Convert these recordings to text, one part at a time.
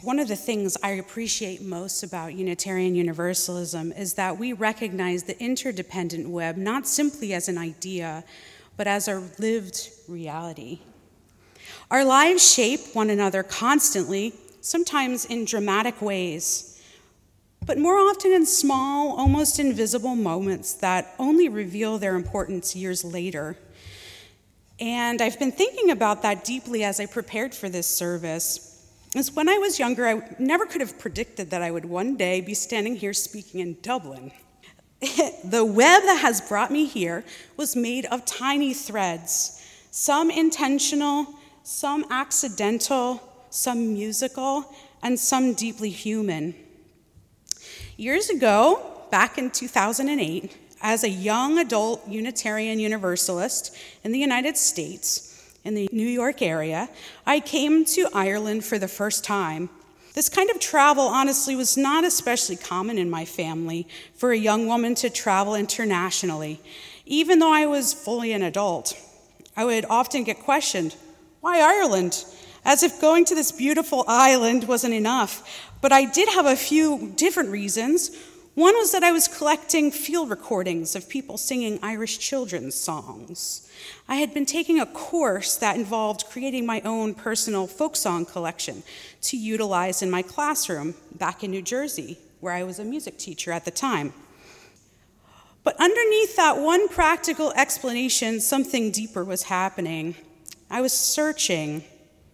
One of the things I appreciate most about Unitarian Universalism is that we recognize the interdependent web not simply as an idea, but as a lived reality. Our lives shape one another constantly, sometimes in dramatic ways, but more often in small, almost invisible moments that only reveal their importance years later. And I've been thinking about that deeply as I prepared for this service. As when I was younger, I never could have predicted that I would one day be standing here speaking in Dublin. The web that has brought me here was made of tiny threads, some intentional, some accidental, some musical, and some deeply human. Years ago, back in 2008, as a young adult Unitarian Universalist in the United States, in the New York area, I came to Ireland for the first time. This kind of travel, honestly, was not especially common in my family for a young woman to travel internationally. Even though I was fully an adult, I would often get questioned, why Ireland? As if going to this beautiful island wasn't enough. But I did have a few different reasons. One was that I was collecting field recordings of people singing Irish children's songs. I had been taking a course that involved creating my own personal folk song collection to utilize in my classroom back in New Jersey, where I was a music teacher at the time. But underneath that one practical explanation, something deeper was happening. I was searching.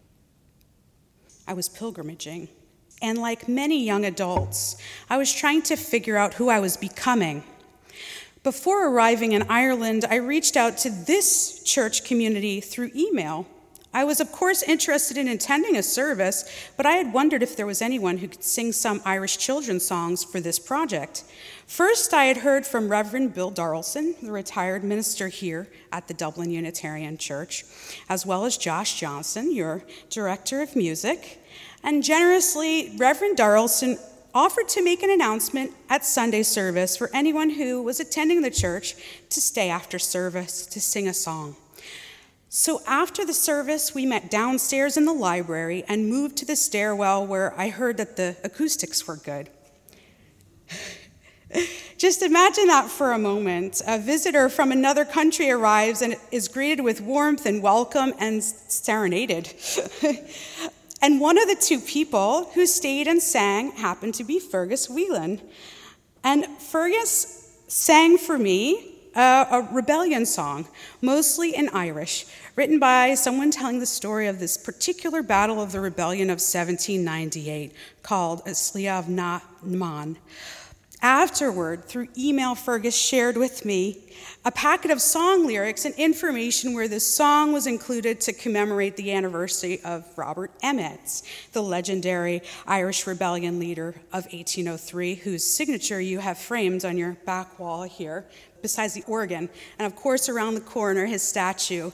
I was pilgrimaging. And like many young adults, I was trying to figure out who I was becoming. Before arriving in Ireland, I reached out to this church community through email. I was, of course, interested in attending a service, but I had wondered if there was anyone who could sing some Irish children's songs for this project. First, I had heard from Reverend Bill Darlson, the retired minister here at the Dublin Unitarian Church, as well as Josh Johnson, your director of music. And generously, Reverend Darlson offered to make an announcement at Sunday service for anyone who was attending the church to stay after service to sing a song. So after the service, we met downstairs in the library and moved to the stairwell where I heard that the acoustics were good. Just imagine that for a moment. A visitor from another country arrives and is greeted with warmth and welcome and serenaded. And one of the two people who stayed and sang happened to be Fergus Whelan. And Fergus sang for me a rebellion song, mostly in Irish, written by someone telling the story of this particular battle of the rebellion of 1798 called Sliabh na Mán. Afterward, through email, Fergus shared with me a packet of song lyrics and information where this song was included to commemorate the anniversary of Robert Emmet, the legendary Irish rebellion leader of 1803, whose signature you have framed on your back wall here, besides the organ. And of course, around the corner, his statue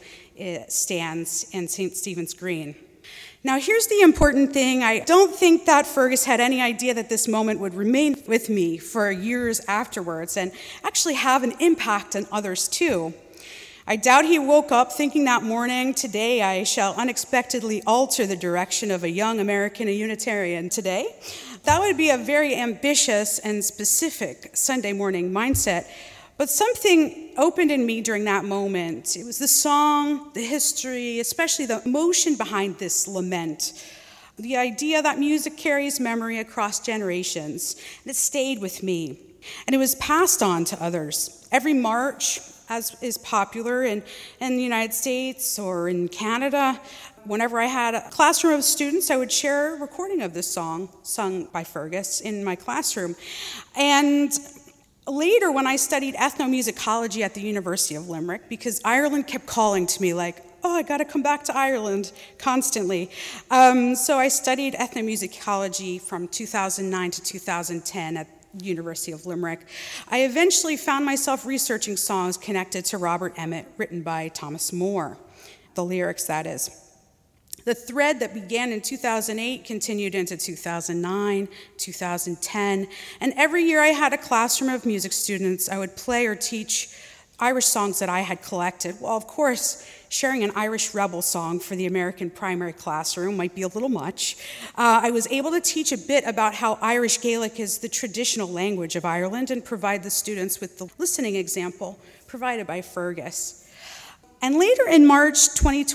stands in St. Stephen's Green. Now, here's the important thing. I don't think that Fergus had any idea that this moment would remain with me for years afterwards and actually have an impact on others too. I doubt he woke up thinking that morning, today I shall unexpectedly alter the direction of a young American Unitarian today. That would be a very ambitious and specific Sunday morning mindset. But something opened in me during that moment. It was the song, the history, especially the emotion behind this lament. The idea that music carries memory across generations. And it stayed with me. And it was passed on to others. Every March, as is popular in the United States or in Canada, whenever I had a classroom of students, I would share a recording of this song sung by Fergus in my classroom. And later, when I studied ethnomusicology at the University of Limerick, because Ireland kept calling to me like, I got to come back to Ireland constantly. So I studied ethnomusicology from 2009 to 2010 at the University of Limerick. I eventually found myself researching songs connected to Robert Emmet, written by Thomas Moore, the lyrics, that is. The thread that began in 2008 continued into 2009, 2010, and every year I had a classroom of music students. I would play or teach Irish songs that I had collected, while of course sharing an Irish rebel song for the American primary classroom might be a little much, I was able to teach a bit about how Irish Gaelic is the traditional language of Ireland and provide the students with the listening example provided by Fergus. And later in March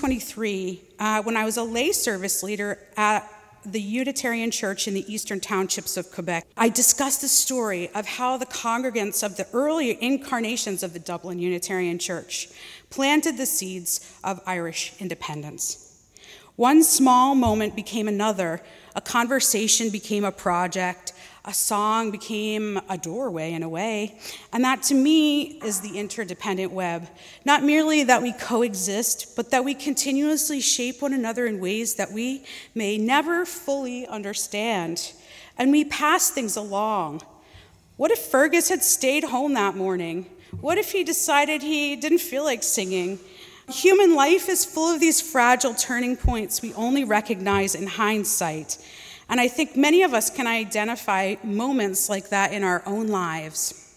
2023, when I was a lay service leader at the Unitarian Church in the eastern townships of Quebec, I discussed the story of how the congregants of the early incarnations of the Dublin Unitarian Church planted the seeds of Irish independence. One small moment became another, a conversation became a project, a song became a doorway in a way, and that to me is the interdependent web. Not merely that we coexist, but that we continuously shape one another in ways that we may never fully understand, and we pass things along. What if Fergus had stayed home that morning? What if he decided he didn't feel like singing? Human life is full of these fragile turning points we only recognize in hindsight. And I think many of us can identify moments like that in our own lives.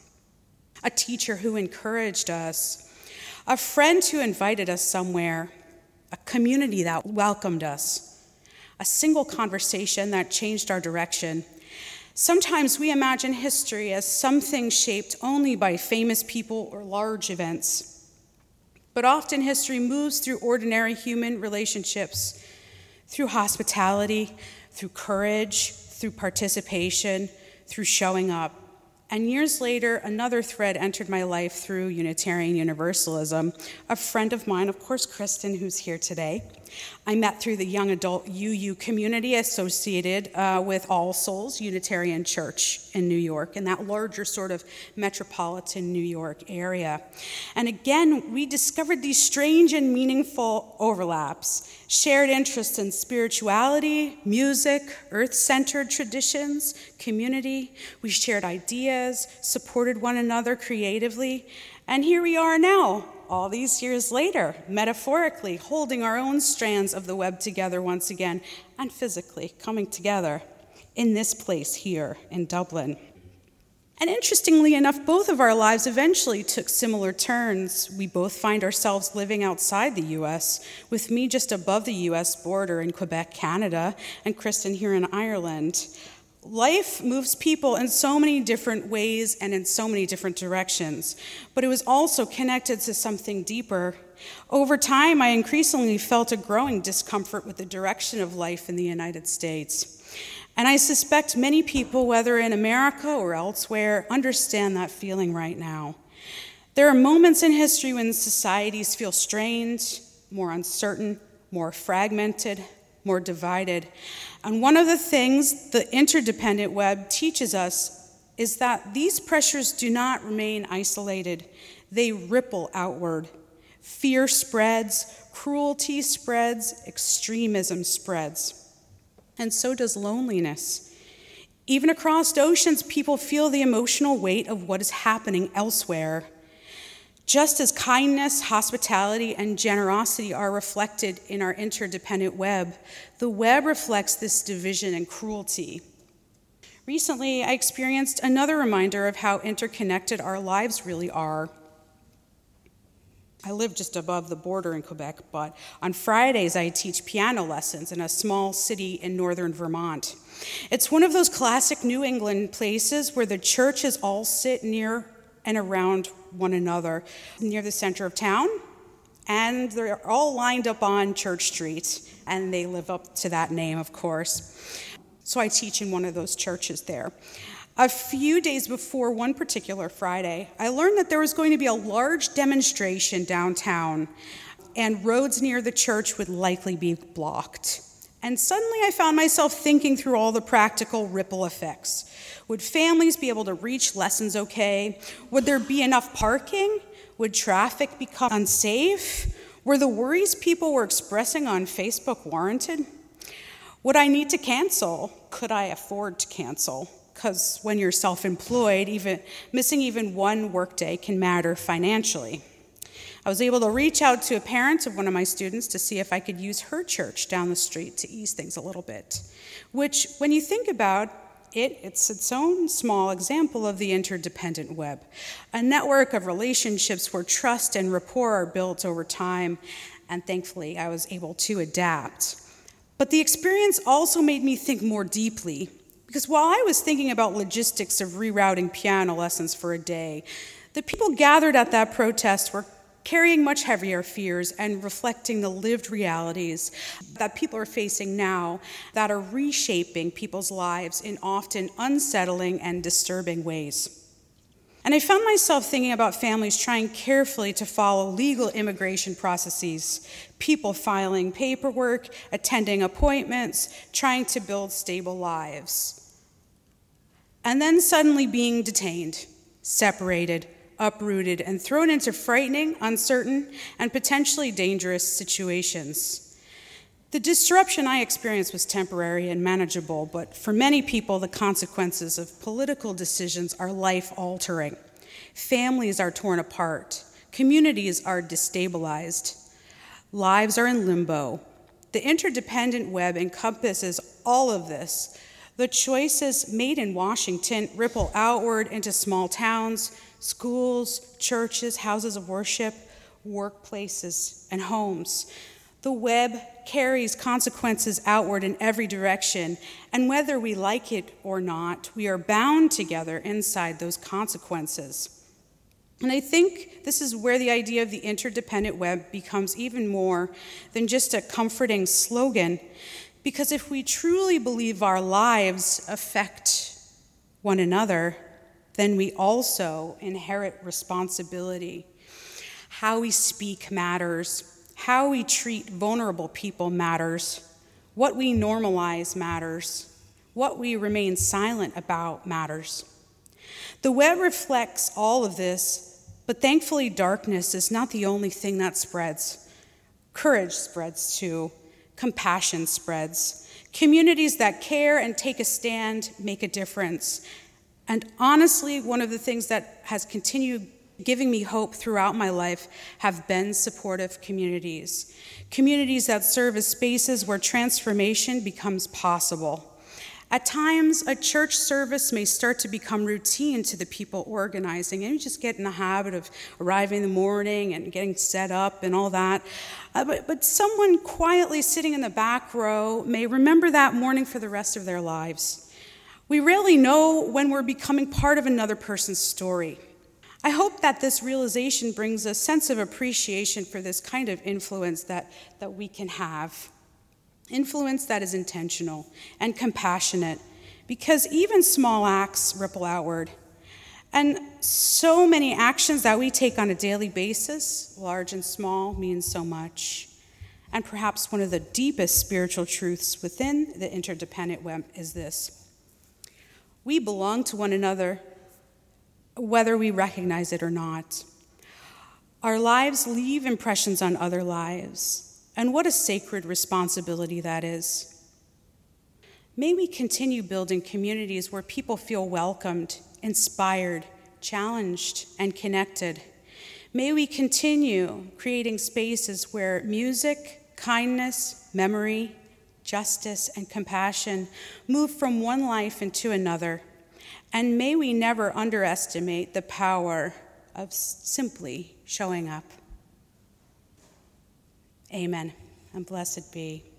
A teacher who encouraged us, a friend who invited us somewhere, a community that welcomed us, a single conversation that changed our direction. Sometimes we imagine history as something shaped only by famous people or large events. But often history moves through ordinary human relationships, through hospitality, through courage, through participation, through showing up. And years later, another thread entered my life through Unitarian Universalism. A friend of mine, of course, Kristen, who's here today, I met through the young adult UU community associated with All Souls Unitarian Church in New York, in that larger sort of metropolitan New York area. And again, we discovered these strange and meaningful overlaps, shared interests in spirituality, music, earth-centered traditions, community. We shared ideas, supported one another creatively, and here we are now, all these years later, metaphorically holding our own strands of the web together once again, and physically coming together in this place here in Dublin. And interestingly enough, both of our lives eventually took similar turns. We both find ourselves living outside the U.S., with me just above the U.S. border in Quebec, Canada, and Kristen here in Ireland. Life moves people in so many different ways and in so many different directions, but it was also connected to something deeper. Over time, I increasingly felt a growing discomfort with the direction of life in the United States. And I suspect many people, whether in America or elsewhere, understand that feeling right now. There are moments in history when societies feel strained, more uncertain, more fragmented, more divided. And one of the things the interdependent web teaches us is that these pressures do not remain isolated. They ripple outward. Fear spreads, cruelty spreads, extremism spreads. And so does loneliness. Even across oceans, people feel the emotional weight of what is happening elsewhere. Just as kindness, hospitality, and generosity are reflected in our interdependent web, the web reflects this division and cruelty. Recently, I experienced another reminder of how interconnected our lives really are. I live just above the border in Quebec, but on Fridays I teach piano lessons in a small city in northern Vermont. It's one of those classic New England places where the churches all sit near and around one another near the center of town, and they're all lined up on Church Street, and they live up to that name, of course. So I teach in one of those churches there. A few days before one particular Friday, I learned that there was going to be a large demonstration downtown, and roads near the church would likely be blocked. And suddenly I found myself thinking through all the practical ripple effects. Would families be able to reach lessons okay? Would there be enough parking? Would traffic become unsafe? Were the worries people were expressing on Facebook warranted? Would I need to cancel? Could I afford to cancel? Because when you're self-employed, missing even one workday can matter financially. I was able to reach out to a parent of one of my students to see if I could use her church down the street to ease things a little bit, which, when you think about it, it's its own small example of the interdependent web, a network of relationships where trust and rapport are built over time, and thankfully I was able to adapt. But the experience also made me think more deeply, because while I was thinking about logistics of rerouting piano lessons for a day, the people gathered at that protest were carrying much heavier fears and reflecting the lived realities that people are facing now that are reshaping people's lives in often unsettling and disturbing ways. And I found myself thinking about families trying carefully to follow legal immigration processes, people filing paperwork, attending appointments, trying to build stable lives. And then suddenly being detained, separated, uprooted, and thrown into frightening, uncertain, and potentially dangerous situations. The disruption I experienced was temporary and manageable, but for many people, the consequences of political decisions are life-altering. Families are torn apart. Communities are destabilized. Lives are in limbo. The interdependent web encompasses all of this. The choices made in Washington ripple outward into small towns, schools, churches, houses of worship, workplaces, and homes. The web carries consequences outward in every direction, and whether we like it or not, we are bound together inside those consequences. And I think this is where the idea of the interdependent web becomes even more than just a comforting slogan, because if we truly believe our lives affect one another, then we also inherit responsibility. How we speak matters. How we treat vulnerable people matters. What we normalize matters. What we remain silent about matters. The web reflects all of this, but thankfully darkness is not the only thing that spreads. Courage spreads too. Compassion spreads. Communities that care and take a stand make a difference. And honestly, one of the things that has continued giving me hope throughout my life have been supportive communities. Communities that serve as spaces where transformation becomes possible. At times, a church service may start to become routine to the people organizing, and you just get in the habit of arriving in the morning and getting set up and all that. But someone quietly sitting in the back row may remember that morning for the rest of their lives. We rarely know when we're becoming part of another person's story. I hope that this realization brings a sense of appreciation for this kind of influence that we can have. Influence that is intentional and compassionate, because even small acts ripple outward. And so many actions that we take on a daily basis, large and small, mean so much. And perhaps one of the deepest spiritual truths within the interdependent web is this: we belong to one another, whether we recognize it or not. Our lives leave impressions on other lives. And what a sacred responsibility that is. May we continue building communities where people feel welcomed, inspired, challenged, and connected. May we continue creating spaces where music, kindness, memory, justice, and compassion move from one life into another. And may we never underestimate the power of simply showing up. Amen, and blessed be.